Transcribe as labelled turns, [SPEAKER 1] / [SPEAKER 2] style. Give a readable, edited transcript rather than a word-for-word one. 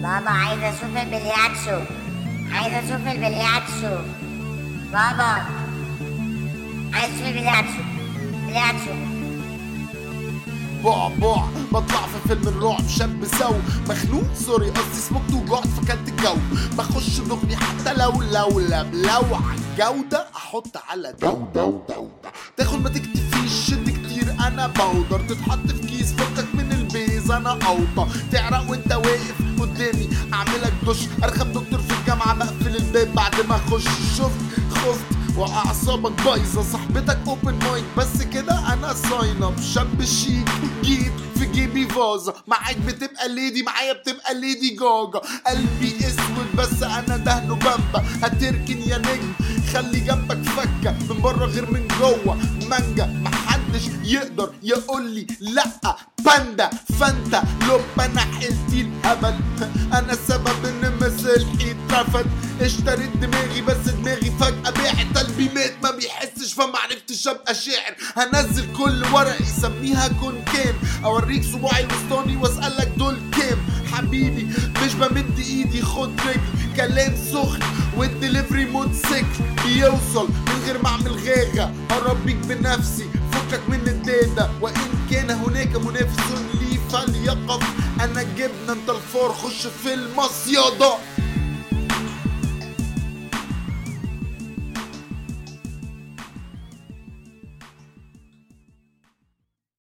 [SPEAKER 1] بابا عايز اشوف البلياتشو، عايز اشوف البلياتشو. بابا عايز اشوف البلياتشو، بلياتشو.
[SPEAKER 2] بعبع بطلع في فيلم الرعب، شاب سو مخنوق، سوري قصدي سموكت وجعت فكلت الجو. بخش دغني حتى لو عالجودة احط على دو تاخد ما تكتفيش، شد كتير انا بودر، تتحط في كيس فكك من البيز انا اوطى، تعرق وانت واقف قدامي اعملك دش، ارخم دكتور في الجامعة بقفل الباب بعد ما اخش. خفت واعصابك بايظه، صاحبتك اوبن مايك بس كده انا ساين اب، شاب شيك جيت في جيبي فازه، معاك بتبقى ليدي معايا بتبقى ليدي جاجا، قلبي اسود بس انا دهنه بامبا، هتركن يا نجم خلي جنبك فكه من بره غير من جوه مانجا، محدش يقدر يقولي لا، باندا فانتا لب انا حيلتي الهبل، انا السبب ان مسلحي اترفد، اشتريت دماغي بس دماغي فجأة بعت، قلبي مات ما بيحسش فمعرفتش ابقى شاعر، هنزل كل ورق يسميها كون كام، اوريك صباعي الوسطاني واسألك دول كام، حبيبي مش بمد ايدي خد رجلي، كلام سخن والدليفري موتوسيكل بيوصل من غير ما اعمل غاغة، هربيك بنفسي فكك من الداتا، وان كان هناك منافس لي فليقف، انا الجبنة انت الفار خش في المصيادة.